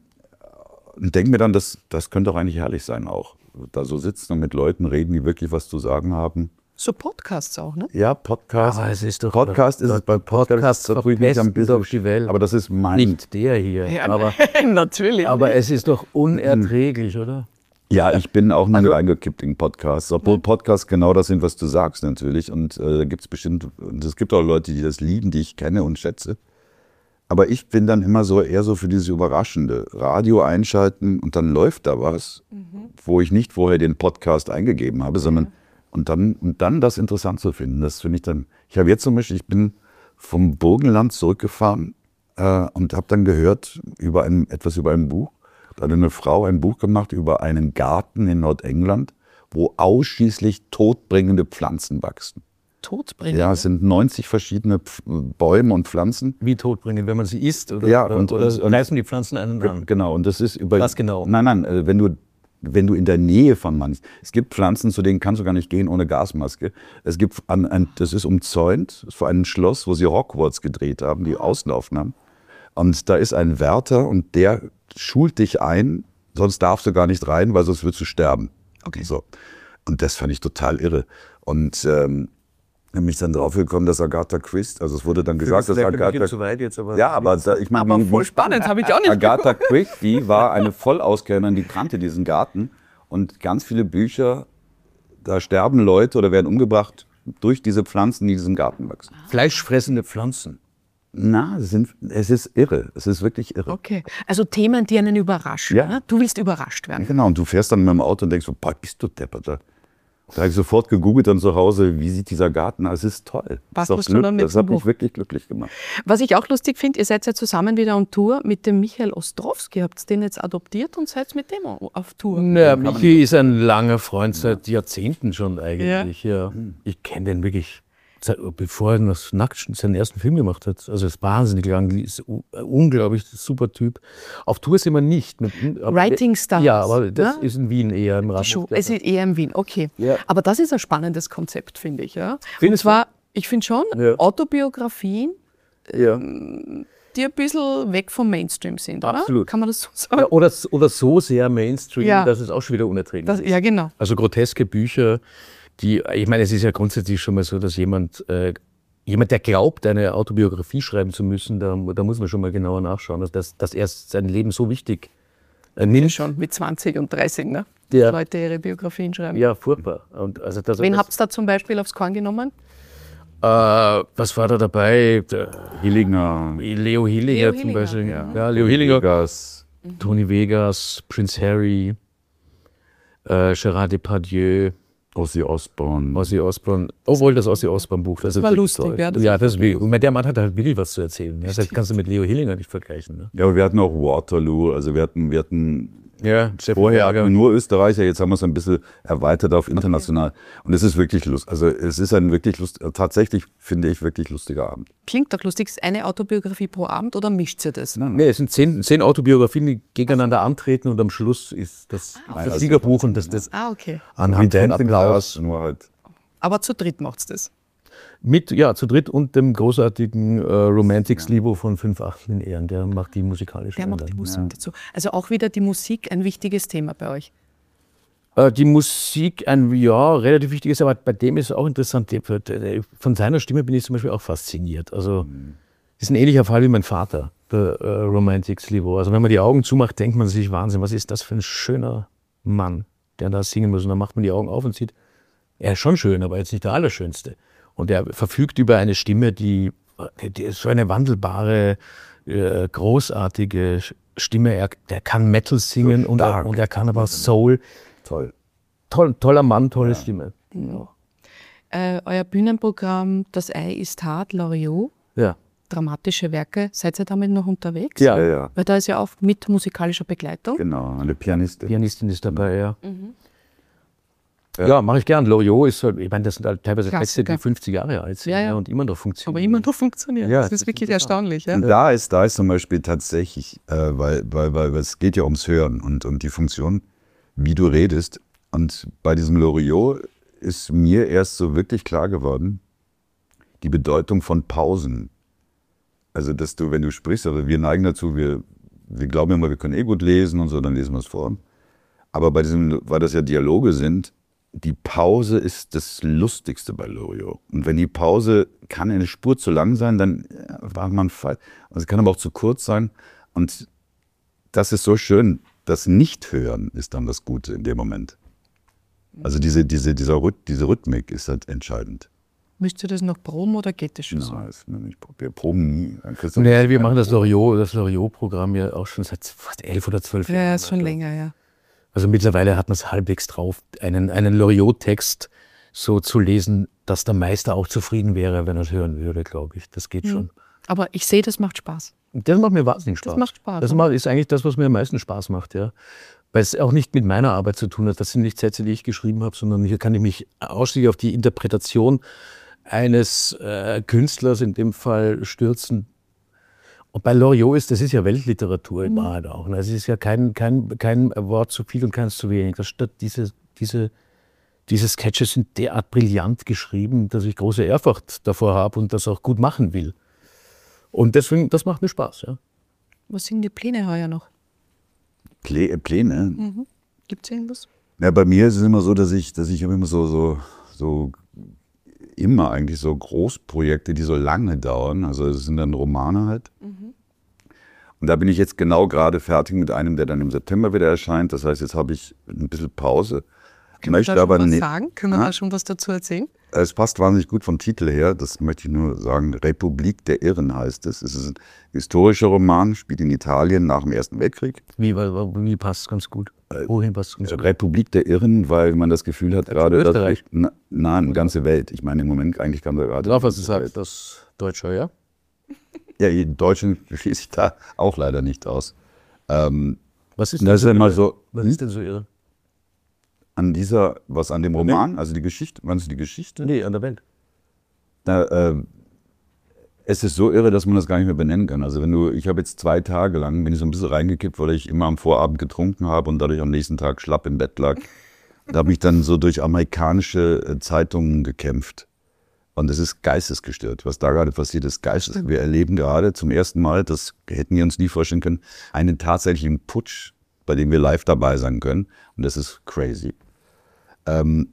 und denke mir dann, das, das könnte doch eigentlich herrlich sein auch. Da so sitzen und mit Leuten reden, die wirklich was zu sagen haben. So Podcasts auch, ne? Ja, Podcasts. Aber es ist doch Podcast ist es bei Podcasts doch besten die Welt. Aber das ist mein... Nicht der hier. Ja, aber, nein, natürlich. Aber es ist doch unerträglich, oder? Ja, ich bin auch noch also, reingekippt in Podcasts. Obwohl Podcasts genau das sind, was du sagst natürlich. Und äh, da gibt es bestimmt, und es gibt auch Leute, die das lieben, die ich kenne und schätze. Aber ich bin dann immer so eher so für dieses Überraschende. Radio einschalten und dann läuft da was, mhm. wo ich nicht vorher den Podcast eingegeben habe, sondern mhm. und, dann, und dann das interessant zu finden. Das finde ich dann. Ich habe jetzt zum Beispiel, ich bin vom Burgenland zurückgefahren äh, und habe dann gehört über ein, etwas über ein Buch. Da hat eine Frau ein Buch gemacht über einen Garten in Nordengland, wo ausschließlich todbringende Pflanzen wachsen. Todbringende? Ja, es sind neunzig verschiedene Pf- Bäume und Pflanzen. Wie todbringend, wenn man sie isst? Oder, ja, oder, und, oder und, reißen die Pflanzen einen an? Genau, und das ist über... Was genau? Nein, nein, wenn du, wenn du in der Nähe von manchen... Es gibt Pflanzen, zu denen kannst du gar nicht gehen ohne Gasmaske. Es gibt, ein, ein, das ist umzäunt, das ist vor einem Schloss, wo sie Hogwarts gedreht haben, die auslaufen haben. Und da ist ein Wärter und der schult dich ein, sonst darfst du gar nicht rein, weil sonst würdest du sterben. Okay. So. Und das fand ich total irre. Und ähm, habe mich dann drauf gekommen, dass Agatha Christie, also es wurde dann gesagt, dass Agatha... Zu weit jetzt, aber ja, aber da, ich meine... Aber voll spannend, habe ich auch nicht Agatha Christie war eine Vollauskennerin, die kannte diesen Garten. Und ganz viele Bücher, da sterben Leute oder werden umgebracht durch diese Pflanzen, die in diesem Garten wachsen. Fleischfressende Pflanzen. Na, es, sind, es ist irre. Es ist wirklich irre. Okay. Also Themen, die einen überraschen. Ja. Ne? Du willst überrascht werden. Genau, und du fährst dann mit dem Auto und denkst so, boah, bist du deppert. Da habe ich sofort gegoogelt dann zu Hause, wie sieht dieser Garten aus? Es ist toll. Was das musst du dann mit das hat dem mich Buch? wirklich glücklich gemacht. Was ich auch lustig finde, ihr seid ja zusammen wieder on Tour mit dem Michael Ostrowski. Habt den jetzt adoptiert und seid mit dem auf Tour? Ja, Michi ist ein langer Freund, seit Jahrzehnten schon eigentlich. Ja. Ja. Ich kenne den wirklich, seit, bevor er noch nackt seinen ersten Film gemacht hat. Also ist wahnsinnig lang, ist ein unglaublich super Typ. Auf Tour sind wir nicht. Writing Stars. Ja, aber das ja? ist in Wien eher im Rahmen. Es ist eher in Wien, okay. Ja. Aber das ist ein spannendes Konzept, finde ich. Ja? Findest Und zwar, ich finde schon, ja. Autobiografien, ja. die ein bisschen weg vom Mainstream sind, oder? Absolut. Kann man das so sagen? Ja, oder, oder so sehr Mainstream, ja. dass es auch schon wieder unerträglich das, ist. Ja, genau. Also groteske Bücher, die, ich meine, es ist ja grundsätzlich schon mal so, dass jemand, äh, jemand, der glaubt, eine Autobiografie schreiben zu müssen, da, da muss man schon mal genauer nachschauen, dass, dass, dass er sein Leben so wichtig äh, nimmt. Ja, schon mit zwanzig und dreißig, ne? Ja. Leute ihre Biografien schreiben. Ja, furchtbar. Und also das, Wen das, habt ihr da zum Beispiel aufs Korn genommen? Äh, was war da dabei? Der Hillinger. Leo Hillinger Leo zum Hillinger. Beispiel. Ja. Ja, Leo Hillinger. Vegas. Mhm. Tony Vegas, Prince Harry, äh, Gerard Depardieu. Ozzy Osbourne. Ozzy Osbourne. Obwohl das Ozzy Osbourne-Buch. Das, das war lustig. Toll. Ja, das, ja, das ist, und der Mann hat halt wirklich was zu erzählen. Das kannst du mit Leo Hillinger nicht vergleichen. Ne? Ja, aber wir hatten auch Waterloo. Also wir hatten, wir hatten Ja, sehr Vorher hatten wir nur Österreicher, jetzt haben wir es ein bisschen erweitert auf international. Und es ist wirklich lustig. Also es ist ein wirklich lust, tatsächlich finde ich wirklich lustiger Abend. Klingt doch lustig. Ist eine Autobiografie pro Abend oder mischt ihr das? Nein, nein. Nee, es sind zehn, zehn Autobiografien, die gegeneinander antreten und am Schluss ist das, Nein, das also- Siegerbuch und das, das Ah, okay. anhand von Dancing Applaus. Stars, nur halt. Aber zu dritt macht's das. Mit, ja, zu dritt und dem großartigen äh, Romantic Slivo von fünf Achtel in Ehren, der macht die musikalische Der macht die Einleitung. Musik dazu. Also auch wieder die Musik ein wichtiges Thema bei euch. Äh, die Musik, ein ja, relativ wichtiges, aber bei dem ist es auch interessant. Der- der- Von seiner Stimme bin ich zum Beispiel auch fasziniert. Also, das ist ein ähnlicher Fall wie mein Vater, der äh, Romantic Slivo. Also, wenn man die Augen zumacht, denkt man sich, Wahnsinn, was ist das für ein schöner Mann, der da singen muss. Und dann macht man die Augen auf und sieht, er ist schon schön, aber jetzt nicht der Allerschönste. Und er verfügt über eine Stimme, die, die ist so eine wandelbare, äh, großartige Stimme. Er, der kann Metal singen So und, er, stark. und er kann aber auch Soul. Toll. Toll, toller Mann, tolle Stimme. Ja. Äh, euer Bühnenprogramm Das Ei ist hart, Loriot, Ja. dramatische Werke. Seid ihr damit noch unterwegs? Ja. Ja, ja, Weil da ist ja auch mit musikalischer Begleitung. genau. Eine Pianistin. Pianistin ist dabei, ja. Mhm. Ja, ja mache ich gern. Loriot ist halt, ich meine, das sind halt teilweise Texte, Klassiker. die fünfzig Jahre alt sind Ja, ja. ja, und immer noch funktionieren. Aber immer noch funktioniert. Ja, das das ist wirklich erstaunlich. Ja? Und da ist, da ist zum Beispiel tatsächlich, äh, weil, weil, weil es geht ja ums Hören und, und die Funktion, wie du redest. Und bei diesem Loriot ist mir erst so wirklich klar geworden, die Bedeutung von Pausen. Also, dass du, wenn du sprichst, also wir neigen dazu, wir, wir glauben immer, wir können eh gut lesen und so, dann lesen wir es vor. Aber bei diesem, weil das ja Dialoge sind, die Pause ist das Lustigste bei Loriot. Und wenn die Pause, kann eine Spur zu lang sein, dann ja, war man falsch. Also es kann aber auch zu kurz sein. Und das ist so schön. Das Nicht-Hören ist dann das Gute in dem Moment. Also diese, diese, dieser Rhyth- diese Rhythmik ist halt entscheidend. Müsst ihr das noch proben oder geht das schon so? Na, ist mir nicht, wir proben nie. Dann kriegst du- Nee, wir machen das Loriot, das Loriot-Programm ja auch schon seit fast elf oder zwölf Jahren. Ja, ist schon länger, ja. Also mittlerweile hat man es halbwegs drauf, einen, einen Loriot-Text so zu lesen, dass der Meister auch zufrieden wäre, wenn er es hören würde, glaube ich. Das geht schon. Aber ich sehe, das macht Spaß. Und das macht mir wahnsinnig Spaß. Das macht Spaß, Das oder? macht- ist eigentlich das, was mir am meisten Spaß macht, ja. Weil es auch nicht mit meiner Arbeit zu tun hat. Das sind nicht Sätze, die ich geschrieben habe, sondern hier kann ich mich ausschließlich auf die Interpretation eines äh, Künstlers in dem Fall stürzen. Und bei Loriot ist, das ist ja Weltliteratur in Wahrheit auch. Ne? Es ist ja kein, kein, kein Wort zu viel und keins zu wenig. Das statt diese, diese, diese Sketche sind derart brillant geschrieben, dass ich große Ehrfurcht davor habe und das auch gut machen will. Und deswegen, das macht mir Spaß, ja. Was sind die Pläne heuer noch? Plä- Pläne. Gibt es irgendwas? Ja, bei mir ist es immer so, dass ich, dass ich immer so, so, so immer eigentlich so Großprojekte, die so lange dauern. Also das sind dann Romane halt. Und da bin ich jetzt genau gerade fertig mit einem, der dann im September wieder erscheint. Das heißt, jetzt habe ich ein bisschen Pause. Können wir Möchte da schon aber was nicht- sagen? Können wir Ha? da schon was dazu erzählen? Es passt wahnsinnig gut vom Titel her, das möchte ich nur sagen. Republik der Irren heißt es. Es ist ein historischer Roman, spielt in Italien nach dem Ersten Weltkrieg. Wie, wie passt es ganz gut? Wohin passt es ganz gut? Republik der Irren, weil man das Gefühl hat, gerade dass Österreich? ich, na, nein, ganze Welt. Ich meine, im Moment eigentlich kann da gerade. Drauf, was du sagst, das Deutsche, ja? Ja, die Deutschen schließe ich da auch leider nicht aus. Ähm, Was ist das ist denn immer irre? so Was ist denn so irre? an dieser, was an dem Roman, also die Geschichte, meinst du die Geschichte? Nee, an der Welt. Da, äh, es ist so irre, dass man das gar nicht mehr benennen kann. Also wenn du, ich habe jetzt zwei Tage lang, bin ich so ein bisschen reingekippt, weil ich immer am Vorabend getrunken habe und dadurch am nächsten Tag schlapp im Bett lag. Da habe ich dann so durch amerikanische äh, Zeitungen gekämpft. Und es ist geistesgestört, was da gerade passiert ist. Geistes. Wir erleben gerade zum ersten Mal, das hätten wir uns nie vorstellen können, einen tatsächlichen Putsch, bei dem wir live dabei sein können. Und das ist crazy. Ähm,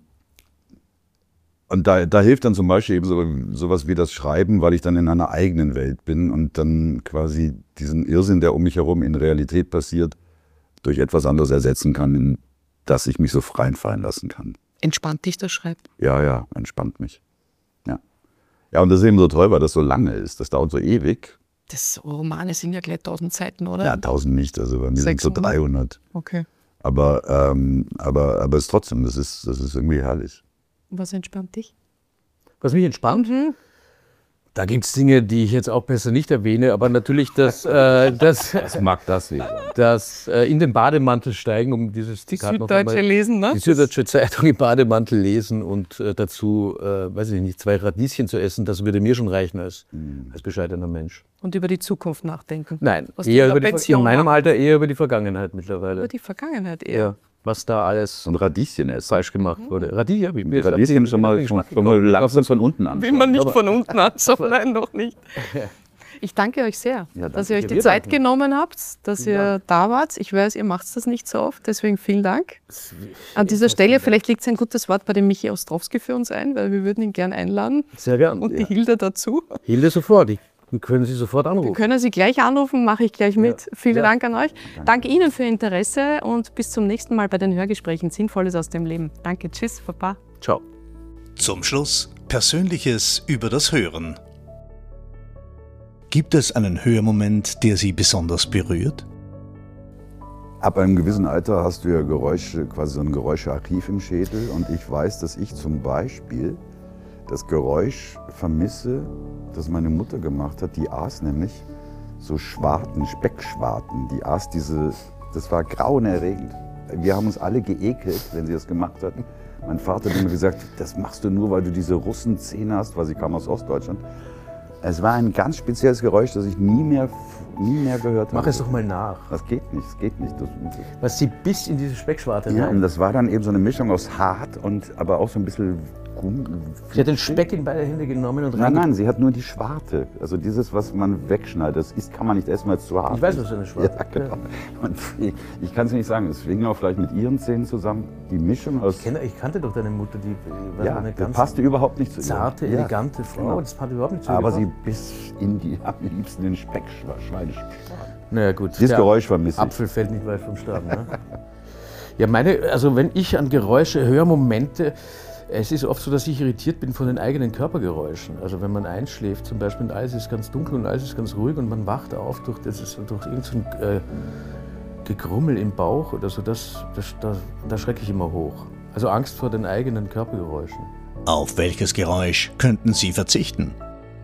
und da, da hilft dann zum Beispiel eben so, sowas wie das Schreiben, weil ich dann in einer eigenen Welt bin und dann quasi diesen Irrsinn, der um mich herum in Realität passiert, durch etwas anderes ersetzen kann, in das ich mich so frei fallen lassen kann. Entspannt dich das Schreiben? Ja, ja, entspannt mich. Ja. Ja, und das ist eben so toll, weil das so lange ist. Das dauert so ewig. Das Romane sind ja gleich tausend Seiten, oder? Ja, tausend nicht, also bei mir sind so sechshundert? dreihundert. Okay. Aber, ähm, aber, aber es ist trotzdem, das ist, das ist irgendwie herrlich. Was entspannt dich? Was mich entspannt? Da gibt es Dinge, die ich jetzt auch besser nicht erwähne, aber natürlich das, äh, das, Was mag das nicht? das äh, in den Bademantel steigen, um dieses Die Zitat noch Süddeutsche einmal- lesen, ne? Die Süddeutsche Zeitung im Bademantel lesen und äh, dazu, äh, weiß ich nicht, zwei Radieschen zu essen, das würde mir schon reichen als, als bescheidener Mensch. Und über die Zukunft nachdenken. Nein, Was die eher in der über die, Pension in meinem machen. Alter eher über die Vergangenheit mittlerweile. Über die Vergangenheit eher. Ja, was da alles Und Radieschen essen. falsch gemacht wurde. Radieschen habe ich mir Radieschen schon mal, schon, schon mal langsam von unten an. Will man nicht von unten anschauen, nein, noch nicht. Ich danke euch sehr, Ja, dass danke ihr euch dir. die Wir Zeit danken. genommen habt, dass ihr da wart. Ich weiß, ihr macht das nicht so oft, deswegen vielen Dank. An dieser Stelle, vielleicht liegt ein gutes Wort bei dem Michi Ostrowski für uns ein, weil wir würden ihn gern einladen Sehr gern. und die Hilde dazu. Hilde sofort. Ich, wir können Sie sofort Wir anrufen. können Sie gleich anrufen, mache ich gleich mit. Vielen Ja. Dank an euch. Danke Ihnen für Ihr Interesse und bis zum nächsten Mal bei den Hörgesprächen Sinnvolles aus dem Leben. Danke, tschüss, Baba. Ciao. Zum Schluss Persönliches über das Hören. Gibt es einen Hörmoment, der Sie besonders berührt? Ab einem gewissen Alter hast du ja Geräusche, quasi so ein Geräuschearchiv im Schädel. Und ich weiß, dass ich zum Beispiel das Geräusch vermisse, das meine Mutter gemacht hat. Die aß nämlich so Schwarten, Speckschwarten. Die aß diese, das war grauenerregend. Wir haben uns alle geekelt, wenn sie das gemacht hat. Mein Vater hat immer gesagt, das machst du nur, weil du diese Russenzähne hast, weil sie kam aus Ostdeutschland. Es war ein ganz spezielles Geräusch, das ich nie mehr, nie mehr gehört habe. Mach es doch mal nach. Das geht nicht, das geht nicht. Das, Was Sie bis in diese Speckschwarte ja, rein. und das war dann eben so eine Mischung aus hart und aber auch so ein bisschen Gummi. Sie hat den Speck in beide Hände genommen und Nein, rein. nein, sie hat nur die Schwarte. Also dieses, was man wegschneidet, das ist, kann man nicht essen, weil es zu hart Ich weiß, ist. was eine Schwarte Ja, genau. Und ich, ich kann es nicht sagen, es hing auch vielleicht mit ihren Zähnen zusammen. Die Mischung aus... Ich, kenne, ich kannte doch deine Mutter, die war ja, eine das ganz passte überhaupt nicht zu ihr. zarte, Ja, elegante Frau. genau. Das hat überhaupt nicht zu ihr Aber sie gepasst. biss in die, am liebsten den Speck, Schweineschwarten. Naja, gut. Dieses der Geräusch vermisse ich. Apfel fällt nicht weit vom Stamm. Ne? Ja, meine, also wenn ich an Geräusche höre, Momente, es ist oft so, dass ich irritiert bin von den eigenen Körpergeräuschen. Also wenn man einschläft zum Beispiel und alles ist ganz dunkel und alles ist ganz ruhig und man wacht auf durch, das ist, durch irgendein äh, Gegrummel im Bauch oder so, das, das, da, da schrecke ich immer hoch. Also Angst vor den eigenen Körpergeräuschen. Auf welches Geräusch könnten Sie verzichten?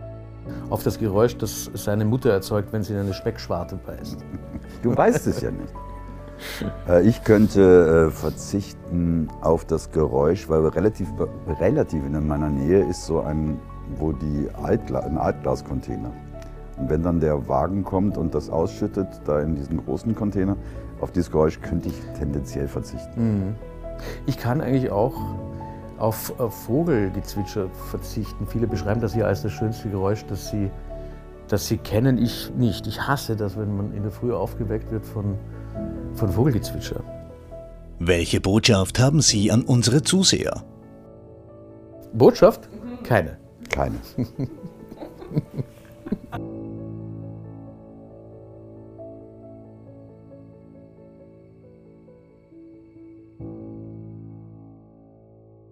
Auf das Geräusch, das seine Mutter erzeugt, wenn sie in eine Speckschwarte beißt. Du weißt es ja nicht. Äh, Ich könnte äh, verzichten auf das Geräusch, weil relativ, relativ in meiner Nähe ist so ein, wo die Altgla ein Altglascontainer. Und wenn dann der Wagen kommt und das ausschüttet, da in diesen großen Container, auf dieses Geräusch könnte ich tendenziell verzichten. Ich kann eigentlich auch auf, auf Vogelgezwitscher verzichten. Viele beschreiben das ja als das schönste Geräusch, das sie, das sie kennen. Ich nicht. Ich hasse das, wenn man in der Früh aufgeweckt wird von, von Vogelgezwitscher. Welche Botschaft haben Sie an unsere Zuseher? Botschaft? Keine. Keine.